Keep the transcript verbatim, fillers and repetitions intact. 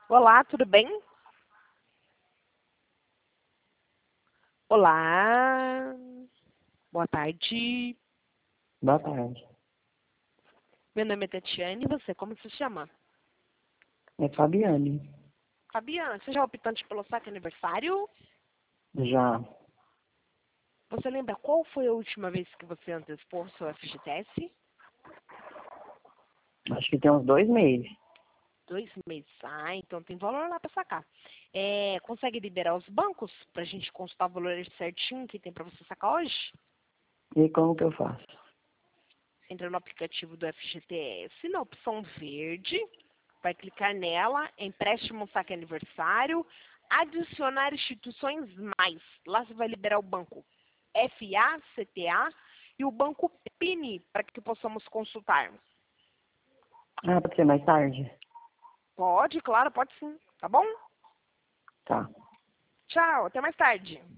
Olá, tudo bem? Olá, boa tarde. Boa tarde. Meu nome é Tatiane, e você, como se chama? É Fabiane. Fabiana, você já é optante pelo saque aniversário? Já. Você lembra qual foi a última vez que você antecipou seu F G T S? Acho que tem uns dois meses. Dois meses. Ah, então tem valor lá para sacar. É, consegue liberar os bancos para a gente consultar o valor certinho que tem para você sacar hoje? E como que eu faço? Entra no aplicativo do F G T S, na opção verde, vai clicar nela, empréstimo saque aniversário, adicionar instituições mais. Lá você vai liberar o banco F A, C T A e o banco P I N para que possamos consultar. Ah, pode ser mais tarde? Pode, claro, pode sim. Tá bom? Tá. Tchau, até mais tarde.